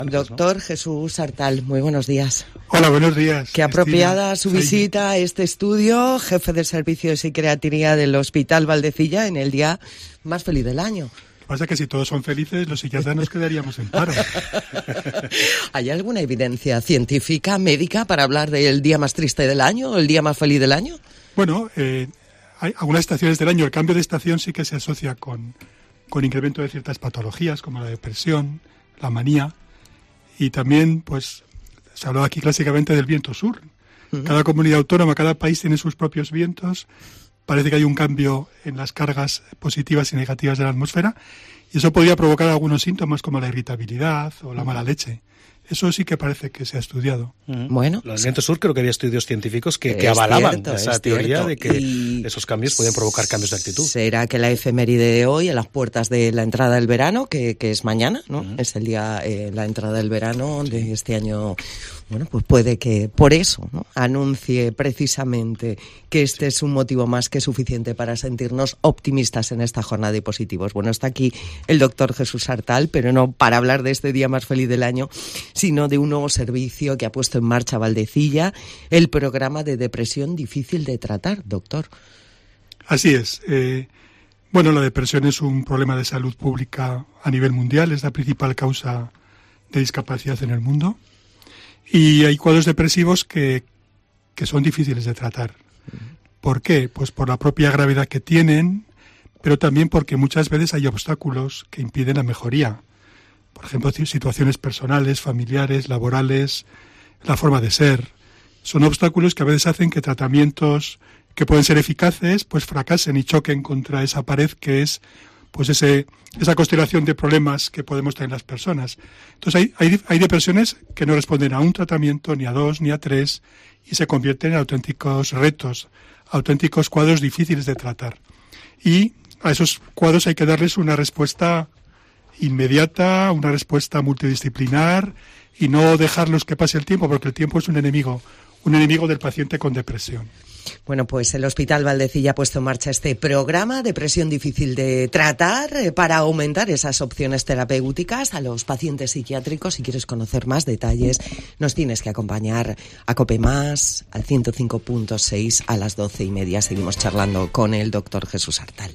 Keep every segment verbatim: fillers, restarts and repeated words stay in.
Doctor Jesús Artal, muy buenos días. Hola, buenos días. Qué apropiada su visita a este estudio, jefe de servicio de psiquiatría del Hospital Valdecilla, en el día más feliz del año. Lo que pasa es que si todos son felices, los psiquiatras nos quedaríamos en paro. ¿Hay alguna evidencia científica, médica, para hablar del día más triste del año o el día más feliz del año? Bueno, eh, hay algunas estaciones del año. El cambio de estación sí que se asocia con, con incremento de ciertas patologías, como la depresión, la manía. Y también, pues, se habló aquí clásicamente del viento sur. Uh-huh. Cada comunidad autónoma, cada país tiene sus propios vientos. Parece que hay un cambio en las cargas positivas y negativas de la atmósfera. Y eso podría provocar algunos síntomas como la irritabilidad o la mala leche. Eso sí que parece que se ha estudiado. Uh-huh. Bueno, el viento sur, creo que había estudios científicos que, que avalaban cierto, esa teoría cierto. de que y esos cambios podían provocar cambios de actitud. ¿Será que la efeméride de hoy, a las puertas de la entrada del verano, que, que es mañana, ¿no? Uh-huh. Es el día, eh, la entrada del verano sí. de este año. Bueno, pues puede que por eso, ¿no?, anuncie precisamente que este es un motivo más que suficiente para sentirnos optimistas en esta jornada de positivos. Bueno, está aquí el doctor Jesús Artal, pero no para hablar de este día más feliz del año, sino de un nuevo servicio que ha puesto en marcha Valdecilla, el programa de depresión difícil de tratar, doctor. Así es. Eh, bueno, la depresión es un problema de salud pública a nivel mundial, es la principal causa de discapacidad en el mundo. Y hay cuadros depresivos que, que son difíciles de tratar. ¿Por qué? Pues por la propia gravedad que tienen, pero también porque muchas veces hay obstáculos que impiden la mejoría. Por ejemplo, situaciones personales, familiares, laborales, la forma de ser. Son obstáculos que a veces hacen que tratamientos que pueden ser eficaces pues fracasen y choquen contra esa pared que es pues ese esa constelación de problemas que podemos tener las personas. Entonces hay, hay, hay depresiones que no responden a un tratamiento, ni a dos, ni a tres, y se convierten en auténticos retos, auténticos cuadros difíciles de tratar. Y a esos cuadros hay que darles una respuesta inmediata, una respuesta multidisciplinar, y no dejarlos que pase el tiempo, porque el tiempo es un enemigo, un enemigo del paciente con depresión. Bueno, pues el Hospital Valdecilla ha puesto en marcha este programa, depresión difícil de tratar, eh, para aumentar esas opciones terapéuticas a los pacientes psiquiátricos. Si quieres conocer más detalles, nos tienes que acompañar a COPE Más, al ciento cinco punto seis, a las doce y media. Seguimos charlando con el doctor Jesús Artal.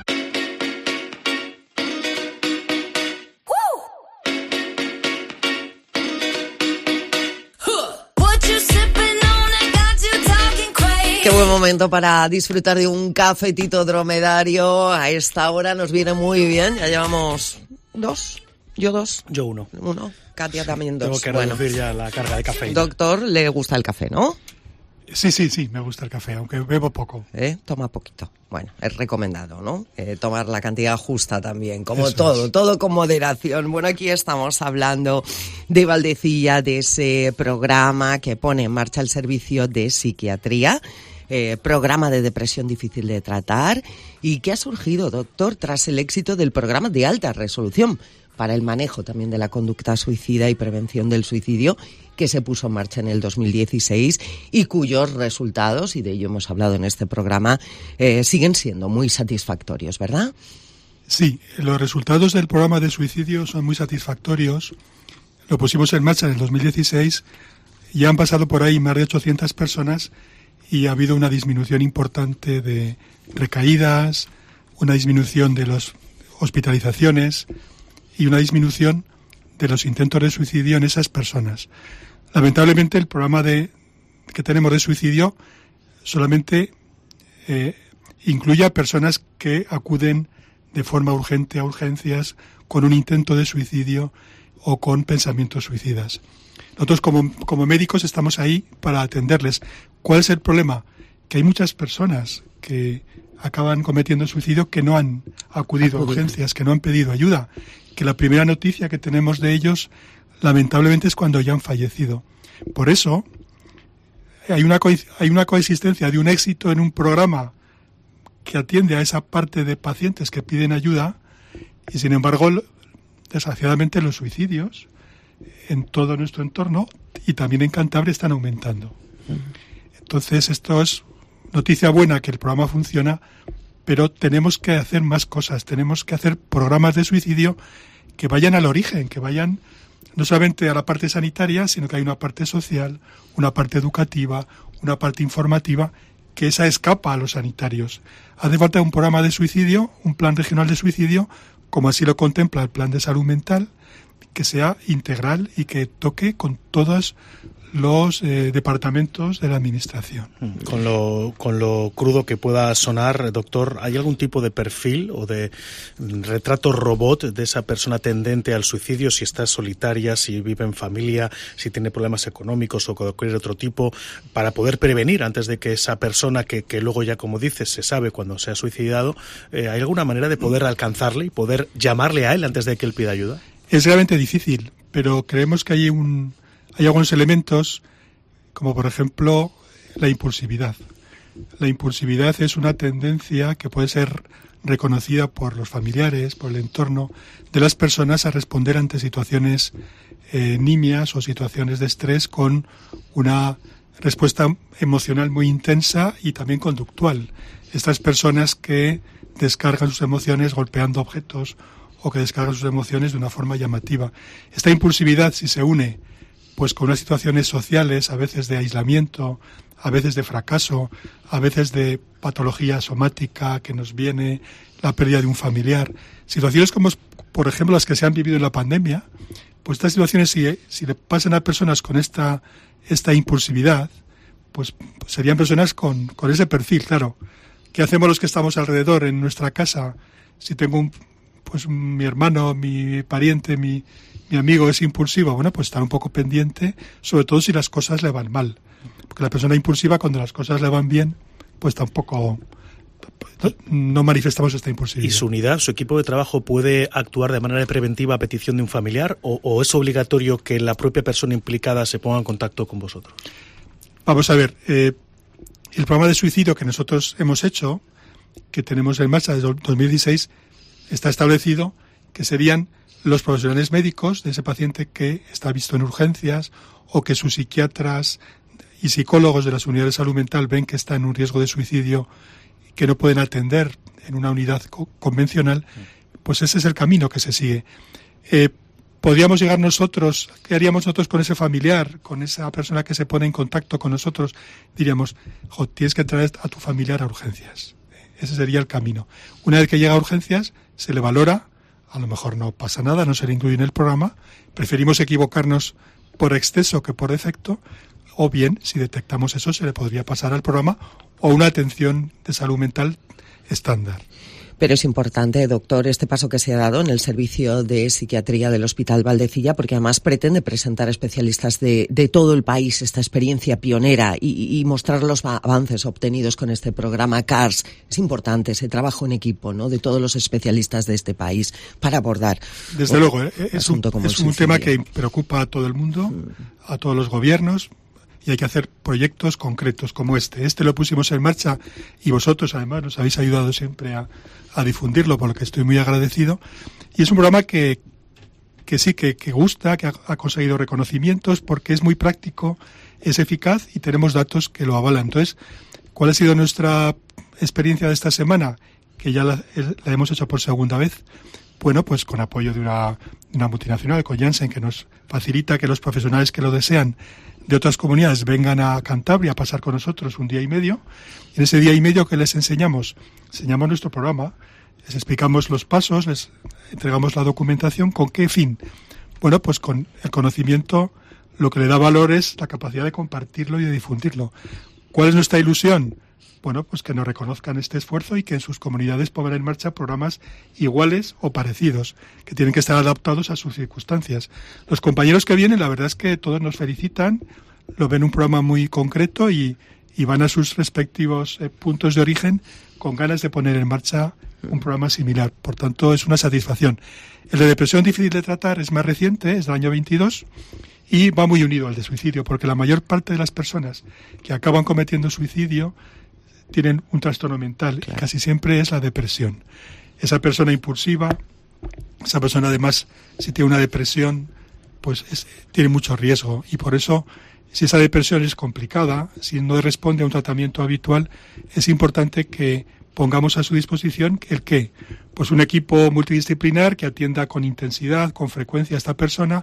Qué buen momento para disfrutar de un cafetito dromedario. A esta hora nos viene muy bien. Ya llevamos dos. Yo dos. Yo uno. Uno. Katia también dos. Tengo que reducir bueno. ya la carga de café. Doctor, le gusta el café, ¿no? Sí, sí, sí, me gusta el café, aunque bebo poco. ¿Eh? Toma poquito. Bueno, es recomendado, ¿no? Eh, tomar la cantidad justa también, como Eso todo, es. todo con moderación. Bueno, aquí estamos hablando de Valdecilla, de ese programa que pone en marcha el servicio de psiquiatría, eh, programa de depresión difícil de tratar, y que ha surgido, doctor, tras el éxito del programa de alta resolución para el manejo también de la conducta suicida y prevención del suicidio, que se puso en marcha en el dos mil dieciséis y cuyos resultados, y de ello hemos hablado en este programa, eh, siguen siendo muy satisfactorios, ¿verdad? Sí, los resultados del programa de suicidio son muy satisfactorios. Lo pusimos en marcha en el dos mil dieciséis, ya han pasado por ahí más de ochocientas personas y ha habido una disminución importante de recaídas, una disminución de las hospitalizaciones y una disminución de los intentos de suicidio en esas personas. Lamentablemente el programa de que tenemos de suicidio solamente eh, incluye a personas que acuden de forma urgente a urgencias con un intento de suicidio o con pensamientos suicidas. Nosotros como, como médicos estamos ahí para atenderles. ¿Cuál es el problema? Que hay muchas personas que acaban cometiendo suicidio que no han acudido a urgencias, que no han pedido ayuda, que la primera noticia que tenemos de ellos lamentablemente es cuando ya han fallecido. Por eso hay una, co- hay una coexistencia de un éxito en un programa que atiende a esa parte de pacientes que piden ayuda y sin embargo desgraciadamente los suicidios en todo nuestro entorno y también en Cantabria están aumentando. Entonces esto es noticia buena, que el programa funciona, pero tenemos que hacer más cosas, tenemos que hacer programas de suicidio que vayan al origen, que vayan no solamente a la parte sanitaria, sino que hay una parte social, una parte educativa, una parte informativa, que esa escapa a los sanitarios. Hace falta un programa de suicidio, un plan regional de suicidio, como así lo contempla el plan de salud mental, que sea integral y que toque con todos los eh, departamentos de la administración. Con lo, con lo crudo que pueda sonar, doctor, ¿hay algún tipo de perfil o de retrato robot de esa persona tendente al suicidio, si está solitaria, si vive en familia, si tiene problemas económicos o cualquier otro tipo, para poder prevenir antes de que esa persona que, que luego ya, como dices, se sabe cuando se ha suicidado, eh, ¿hay alguna manera de poder alcanzarle y poder llamarle a él antes de que él pida ayuda? Es realmente difícil, pero creemos que hay un Hay algunos elementos, como por ejemplo la impulsividad. La impulsividad es una tendencia que puede ser reconocida por los familiares, por el entorno de las personas a responder ante situaciones eh, nimias o situaciones de estrés con una respuesta emocional muy intensa y también conductual. Estas personas que descargan sus emociones golpeando objetos o que descargan sus emociones de una forma llamativa. Esta impulsividad, si se une pues con unas situaciones sociales, a veces de aislamiento, a veces de fracaso, a veces de patología somática que nos viene, la pérdida de un familiar, situaciones como, por ejemplo, las que se han vivido en la pandemia, pues estas situaciones, si, si le pasan a personas con esta, esta impulsividad, pues, pues serían personas con, con ese perfil, claro. ¿Qué hacemos los que estamos alrededor en nuestra casa? Si tengo un, pues mi hermano, mi pariente, mi... mi amigo es impulsivo, bueno, pues estar un poco pendiente, sobre todo si las cosas le van mal. Porque la persona impulsiva, cuando las cosas le van bien, pues tampoco no manifestamos esta impulsividad. ¿Y su unidad, su equipo de trabajo puede actuar de manera preventiva a petición de un familiar o, o es obligatorio que la propia persona implicada se ponga en contacto con vosotros? Vamos a ver, eh, el programa de suicidio que nosotros hemos hecho, que tenemos en marcha desde dos mil dieciséis, está establecido que serían los profesionales médicos de ese paciente que está visto en urgencias o que sus psiquiatras y psicólogos de las unidades de salud mental ven que está en un riesgo de suicidio y que no pueden atender en una unidad co- convencional, pues ese es el camino que se sigue. Eh, podríamos llegar nosotros, ¿qué haríamos nosotros con ese familiar, con esa persona que se pone en contacto con nosotros? Diríamos, jo, tienes que traer a tu familiar a urgencias. Ese sería el camino. Una vez que llega a urgencias, se le valora. A lo mejor no pasa nada, no se le incluye en el programa. Preferimos equivocarnos por exceso que por defecto, o bien, si detectamos eso, se le podría pasar al programa o una atención de salud mental estándar. Pero es importante, doctor, este paso que se ha dado en el servicio de psiquiatría del Hospital Valdecilla, porque además pretende presentar especialistas de, de todo el país esta experiencia pionera y, y mostrar los avances obtenidos con este programa CARS. Es importante ese trabajo en equipo, ¿no?, de todos los especialistas de este país para abordar. Desde luego, ¿eh? es un, es un tema que preocupa a todo el mundo, a todos los gobiernos. Y hay que hacer proyectos concretos como este. Este lo pusimos en marcha y vosotros además nos habéis ayudado siempre a, a difundirlo, por lo que estoy muy agradecido. Y es un programa que, que sí, que, que gusta, que ha, ha conseguido reconocimientos porque es muy práctico, es eficaz y tenemos datos que lo avalan. Entonces, ¿cuál ha sido nuestra experiencia de esta semana? Que ya la, la hemos hecho por segunda vez. Bueno, pues con apoyo de una, de una multinacional, con Janssen, que nos facilita que los profesionales que lo desean de otras comunidades vengan a Cantabria a pasar con nosotros un día y medio. Y en ese día y medio que les enseñamos, enseñamos nuestro programa, les explicamos los pasos, les entregamos la documentación. ¿Con qué fin? Bueno, pues con el conocimiento, lo que le da valor es la capacidad de compartirlo y de difundirlo. ¿Cuál es nuestra ilusión? Bueno, pues que nos reconozcan este esfuerzo y que en sus comunidades pongan en marcha programas iguales o parecidos, que tienen que estar adaptados a sus circunstancias. Los compañeros que vienen, la verdad es que todos nos felicitan, lo ven un programa muy concreto y, y van a sus respectivos eh, puntos de origen con ganas de poner en marcha un programa similar. Por tanto, es una satisfacción. El de depresión difícil de tratar es más reciente, es del año veintidós, y va muy unido al de suicidio, porque la mayor parte de las personas que acaban cometiendo suicidio tienen un trastorno mental, claro. Casi siempre es la depresión. Esa persona impulsiva, esa persona además, si tiene una depresión, pues es, tiene mucho riesgo. Y por eso, si esa depresión es complicada, si no responde a un tratamiento habitual, es importante que pongamos a su disposición el qué. Pues un equipo multidisciplinar que atienda con intensidad, con frecuencia a esta persona,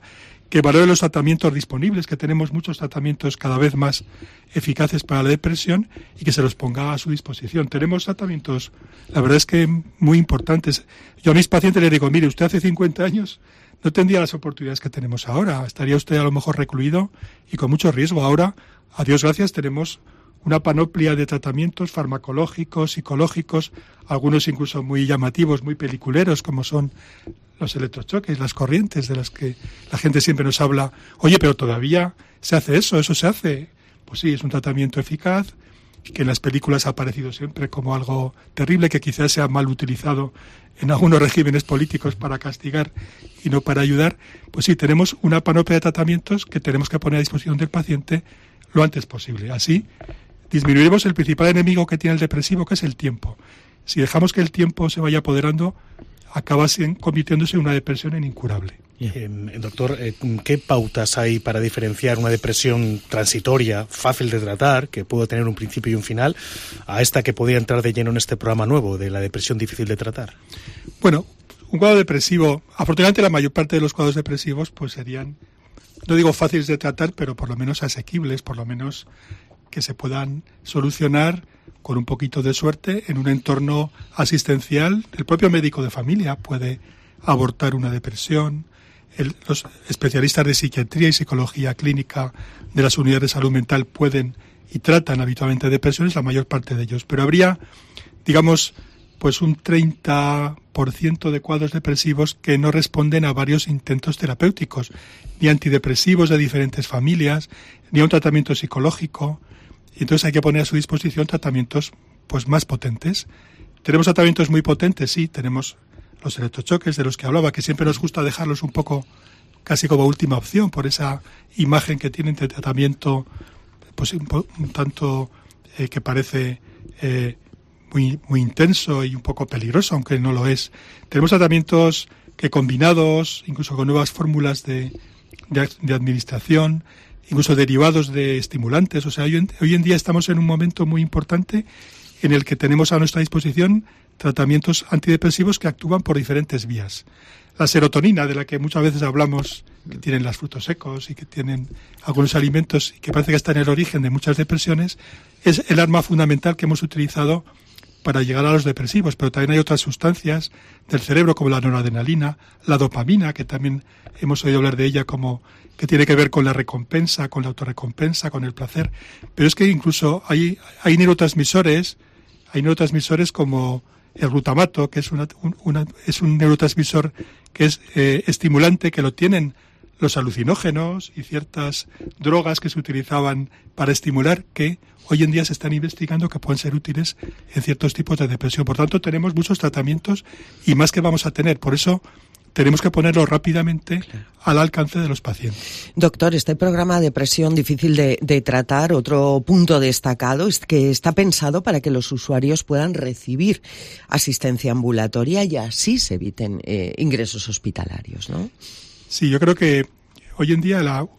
que valore los tratamientos disponibles, que tenemos muchos tratamientos cada vez más eficaces para la depresión y que se los ponga a su disposición. Tenemos tratamientos, la verdad es que muy importantes. Yo a mis pacientes les digo, mire, usted hace cincuenta años no tendría las oportunidades que tenemos ahora. Estaría usted a lo mejor recluido y con mucho riesgo. Ahora, a Dios gracias, tenemos una panoplia de tratamientos farmacológicos, psicológicos, algunos incluso muy llamativos, muy peliculeros, como son los electrochoques, las corrientes de las que la gente siempre nos habla. Oye, pero todavía se hace eso, eso se hace. Pues sí, es un tratamiento eficaz, que en las películas ha aparecido siempre como algo terrible, que quizás sea mal utilizado en algunos regímenes políticos para castigar y no para ayudar. Pues sí, tenemos una panoplia de tratamientos que tenemos que poner a disposición del paciente lo antes posible. Así disminuiremos el principal enemigo que tiene el depresivo, que es el tiempo. Si dejamos que el tiempo se vaya apoderando, acaba convirtiéndose en una depresión en incurable. Eh, doctor, eh, ¿qué pautas hay para diferenciar una depresión transitoria, fácil de tratar, que puede tener un principio y un final, a esta que podría entrar de lleno en este programa nuevo, de la depresión difícil de tratar? Bueno, un cuadro depresivo, afortunadamente la mayor parte de los cuadros depresivos pues serían, no digo fáciles de tratar, pero por lo menos asequibles, por lo menos que se puedan solucionar con un poquito de suerte en un entorno asistencial. El propio médico de familia puede abordar una depresión. El, los especialistas de psiquiatría y psicología clínica de las unidades de salud mental pueden y tratan habitualmente depresiones, la mayor parte de ellos. Pero habría, digamos, pues un treinta por ciento de cuadros depresivos que no responden a varios intentos terapéuticos, ni antidepresivos de diferentes familias, ni a un tratamiento psicológico. Y entonces hay que poner a su disposición tratamientos pues más potentes. Tenemos tratamientos muy potentes, sí, tenemos los electrochoques de los que hablaba, que siempre nos gusta dejarlos un poco casi como última opción por esa imagen que tienen de tratamiento pues un, un tanto eh, que parece eh, muy, muy intenso y un poco peligroso, aunque no lo es. Tenemos tratamientos que combinados, incluso con nuevas fórmulas de, de, de administración, incluso derivados de estimulantes. O sea, hoy en, hoy en día estamos en un momento muy importante en el que tenemos a nuestra disposición tratamientos antidepresivos que actúan por diferentes vías. La serotonina, de la que muchas veces hablamos, que tienen los frutos secos y que tienen algunos alimentos y que parece que está en el origen de muchas depresiones, es el arma fundamental que hemos utilizado para llegar a los depresivos, pero también hay otras sustancias del cerebro como la noradrenalina, la dopamina, que también hemos oído hablar de ella como que tiene que ver con la recompensa, con la autorrecompensa, con el placer. Pero es que incluso hay, hay neurotransmisores, hay neurotransmisores como el glutamato, que es, una, una, es un neurotransmisor que es eh, estimulante, que lo tienen los alucinógenos y ciertas drogas que se utilizaban para estimular, que hoy en día se están investigando que pueden ser útiles en ciertos tipos de depresión. Por tanto, tenemos muchos tratamientos y más que vamos a tener. Por eso tenemos que ponerlo rápidamente claro. al alcance de los pacientes. Doctor, este programa de depresión difícil de, de tratar, otro punto destacado es que está pensado para que los usuarios puedan recibir asistencia ambulatoria y así se eviten eh, ingresos hospitalarios, ¿no? Sí, yo creo que hoy en día la, uno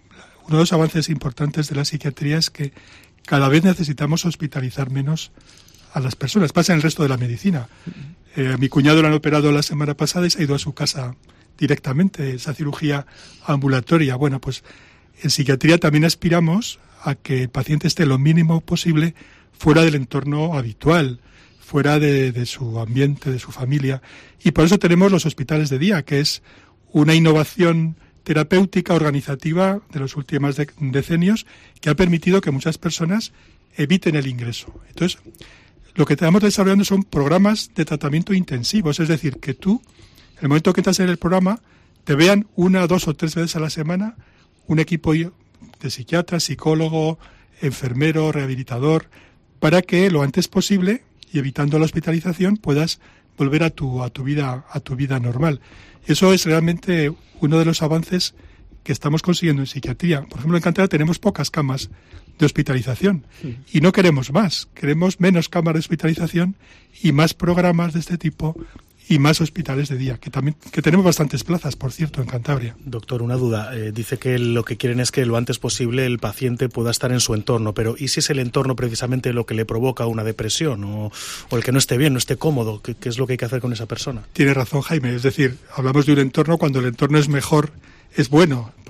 de los avances importantes de la psiquiatría es que cada vez necesitamos hospitalizar menos a las personas. Pasa en el resto de la medicina. Eh, a mi cuñado lo han operado la semana pasada y se ha ido a su casa directamente, esa cirugía ambulatoria. Bueno, pues en psiquiatría también aspiramos a que el paciente esté lo mínimo posible fuera del entorno habitual, fuera de, de su ambiente, de su familia. Y por eso tenemos los hospitales de día, que es una innovación terapéutica, organizativa de los últimos de- decenios que ha permitido que muchas personas eviten el ingreso. Entonces, lo que estamos desarrollando son programas de tratamiento intensivos, es decir, que tú, en el momento que entras en el programa, te vean una, dos o tres veces a la semana un equipo de psiquiatra, psicólogo, enfermero, rehabilitador, para que lo antes posible, y evitando la hospitalización, puedas volver a tu, a tu vida, a tu vida normal. Eso es realmente uno de los avances que estamos consiguiendo en psiquiatría. Por ejemplo, en Cantabria tenemos pocas camas de hospitalización sí. y no queremos más. Queremos menos camas de hospitalización y más programas de este tipo y más hospitales de día, que también que tenemos bastantes plazas, por cierto, en Cantabria. Doctor, una duda. Eh, dice que lo que quieren es que lo antes posible el paciente pueda estar en su entorno, pero ¿y si es el entorno precisamente lo que le provoca una depresión o, o el que no esté bien, no esté cómodo? ¿Qué, qué es lo que hay que hacer con esa persona? Tiene razón, Jaime. Es decir, hablamos de un entorno cuando el entorno es mejor, es bueno. Por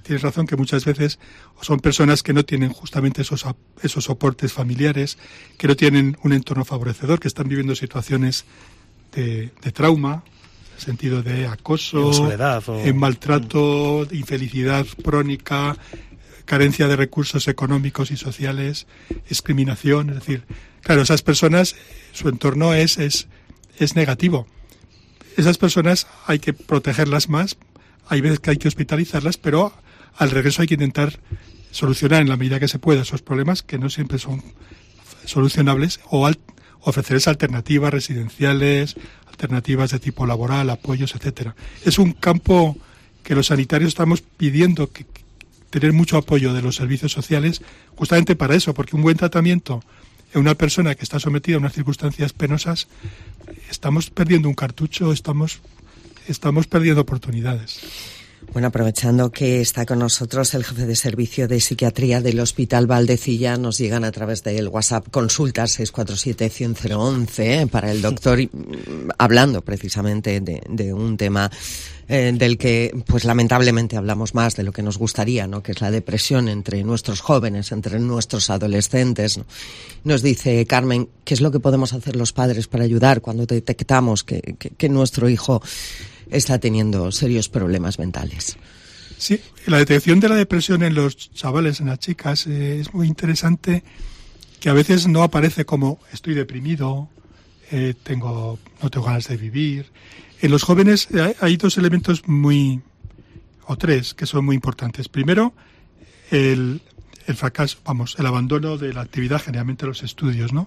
tienes razón que muchas veces son personas que no tienen justamente esos, esos soportes familiares, que no tienen un entorno favorecedor, que están viviendo situaciones de, de trauma, en el sentido de acoso, o soledad, o... en maltrato, infelicidad crónica, carencia de recursos económicos y sociales, discriminación. Es decir, claro, esas personas, su entorno es, es, es negativo. Esas personas hay que protegerlas más, hay veces que hay que hospitalizarlas, pero al regreso hay que intentar solucionar en la medida que se pueda esos problemas que no siempre son solucionables, o al, ofrecerles alternativas residenciales, alternativas de tipo laboral, apoyos, etcétera. Es un campo que los sanitarios estamos pidiendo que, que tener mucho apoyo de los servicios sociales justamente para eso, porque un buen tratamiento en una persona que está sometida a unas circunstancias penosas, estamos perdiendo un cartucho, estamos, estamos perdiendo oportunidades. Bueno, aprovechando que está con nosotros el jefe de servicio de psiquiatría del Hospital Valdecilla, nos llegan a través del WhatsApp consultas seis cuatro siete, cien, cero once eh, para el doctor, hablando precisamente de, de un tema eh, del que, pues lamentablemente hablamos más de lo que nos gustaría, ¿no? Que es la depresión entre nuestros jóvenes, entre nuestros adolescentes, ¿no? Nos dice Carmen, ¿qué es lo que podemos hacer los padres para ayudar cuando detectamos que, que, que nuestro hijo está teniendo serios problemas mentales? Sí, la detección de la depresión en los chavales, en las chicas, eh, es muy interesante, que a veces no aparece como estoy deprimido, eh, tengo no tengo ganas de vivir. En los jóvenes hay, hay dos elementos muy, o tres, que son muy importantes. Primero, el, el fracaso, vamos, el abandono de la actividad, generalmente los estudios, ¿no?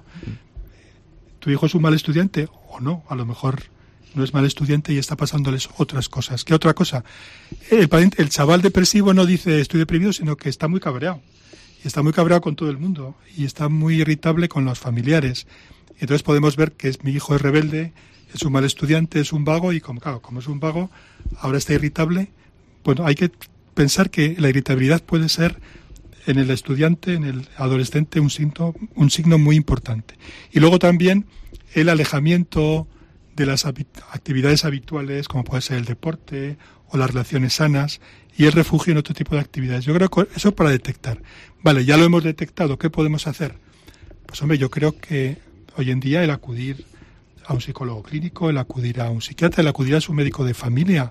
¿Tu hijo es un mal estudiante o no? A lo mejor no es mal estudiante y está pasándoles otras cosas. ¿Qué otra cosa? El, el chaval depresivo no dice estoy deprimido, sino que está muy cabreado. Y está muy cabreado con todo el mundo. Y está muy irritable con los familiares. Entonces podemos ver que es, mi hijo es rebelde, es un mal estudiante, es un vago, y como, claro, como es un vago, ahora está irritable. Bueno, hay que pensar que la irritabilidad puede ser en el estudiante, en el adolescente, un signo, un signo muy importante. Y luego también el alejamiento de las actividades habituales, como puede ser el deporte o las relaciones sanas, y el refugio en otro tipo de actividades. Yo creo que eso para detectar. Vale, ya lo hemos detectado, ¿qué podemos hacer? Pues hombre, yo creo que hoy en día el acudir a un psicólogo clínico, el acudir a un psiquiatra, el acudir a su médico de familia,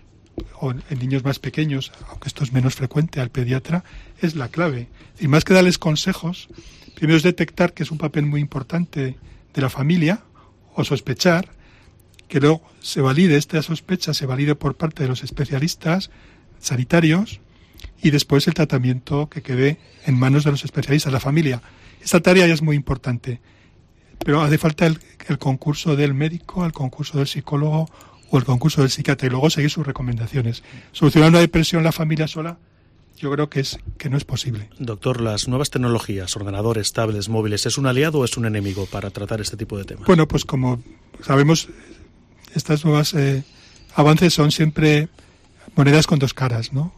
o en niños más pequeños, aunque esto es menos frecuente, al pediatra, es la clave. Y más que darles consejos, primero es detectar que es un papel muy importante de la familia, o sospechar, que luego se valide esta sospecha, se valide por parte de los especialistas sanitarios, y después el tratamiento que quede en manos de los especialistas, la familia. Esta tarea ya es muy importante, pero hace falta el, el concurso del médico, el concurso del psicólogo o el concurso del psiquiatra, y luego seguir sus recomendaciones. Solucionar una depresión la familia sola, yo creo que es que no es posible. Doctor, las nuevas tecnologías, ordenadores, tablets, móviles, ¿es un aliado o es un enemigo para tratar este tipo de temas? Bueno, pues como sabemos, estas nuevas eh, avances son siempre monedas con dos caras, ¿no?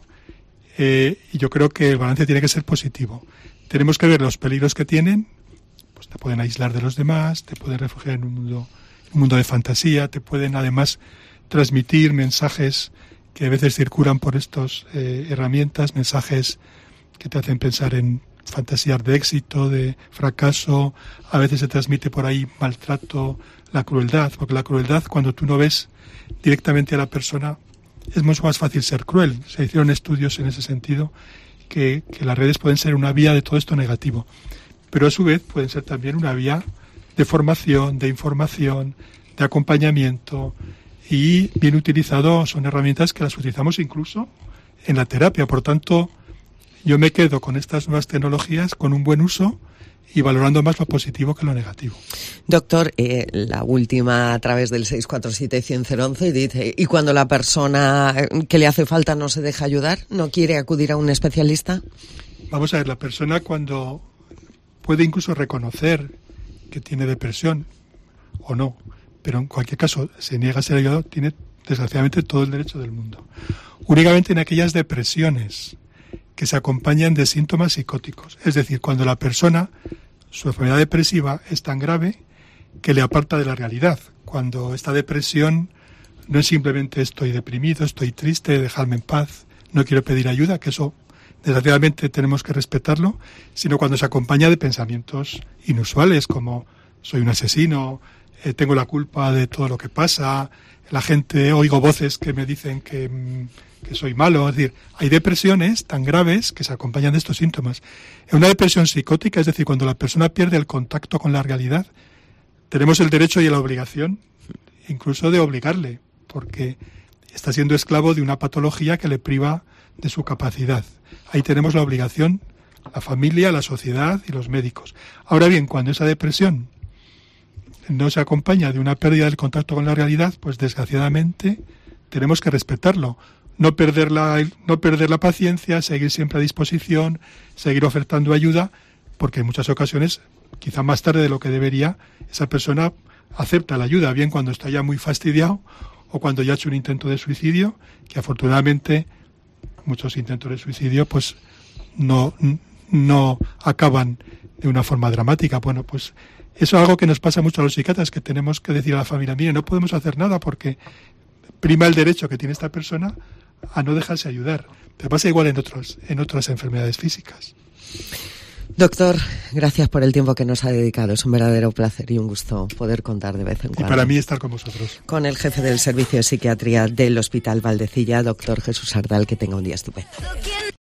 Eh, y yo creo que el balance tiene que ser positivo. Tenemos que ver los peligros que tienen, pues te pueden aislar de los demás, te pueden refugiar en un mundo, un mundo de fantasía, te pueden además transmitir mensajes que a veces circulan por estas eh, herramientas, mensajes que te hacen pensar en fantasías de éxito, de fracaso. A veces se transmite por ahí maltrato, la crueldad, porque la crueldad, cuando tú no ves directamente a la persona, es mucho más fácil ser cruel. Se hicieron estudios en ese sentido, que, que las redes pueden ser una vía de todo esto negativo, pero a su vez pueden ser también una vía de formación, de información, de acompañamiento, y bien utilizado son herramientas que las utilizamos incluso en la terapia. Por tanto, yo me quedo con estas nuevas tecnologías con un buen uso y valorando más lo positivo que lo negativo. Doctor, eh, la última a través del seis cuatro siete, cien, cero once dice, ¿y cuando la persona que le hace falta no se deja ayudar, no quiere acudir a un especialista? Vamos a ver, la persona cuando puede incluso reconocer que tiene depresión o no, pero en cualquier caso se niega a ser ayudado, tiene desgraciadamente todo el derecho del mundo. Únicamente en aquellas depresiones que se acompañan de síntomas psicóticos, es decir, cuando la persona, su enfermedad depresiva es tan grave que le aparta de la realidad, cuando esta depresión no es simplemente estoy deprimido, estoy triste, dejadme en paz, no quiero pedir ayuda, que eso desgraciadamente tenemos que respetarlo, sino cuando se acompaña de pensamientos inusuales como soy un asesino, eh, tengo la culpa de todo lo que pasa, la gente, oigo voces que me dicen que, que soy malo. Es decir, hay depresiones tan graves que se acompañan de estos síntomas. En una depresión psicótica, es decir, cuando la persona pierde el contacto con la realidad, tenemos el derecho y la obligación incluso de obligarle, porque está siendo esclavo de una patología que le priva de su capacidad. Ahí tenemos la obligación, la familia, la sociedad y los médicos. Ahora bien, cuando esa depresión no se acompaña de una pérdida del contacto con la realidad, pues desgraciadamente tenemos que respetarlo. No perder la, no perder la paciencia, seguir siempre a disposición, seguir ofertando ayuda, porque en muchas ocasiones, quizá más tarde de lo que debería, esa persona acepta la ayuda, bien cuando está ya muy fastidiado o cuando ya ha hecho un intento de suicidio, que afortunadamente muchos intentos de suicidio pues no, no acaban de una forma dramática. Bueno, pues eso es algo que nos pasa mucho a los psiquiatras, que tenemos que decir a la familia, mire, no podemos hacer nada porque prima el derecho que tiene esta persona a no dejarse ayudar. Pero pasa igual en otros, en otras enfermedades físicas. Doctor, gracias por el tiempo que nos ha dedicado. Es un verdadero placer y un gusto poder contar de vez en cuando. Y para mí estar con vosotros. Con el jefe del Servicio de Psiquiatría del Hospital Valdecilla, doctor Jesús Ardal, que tenga un día estupendo.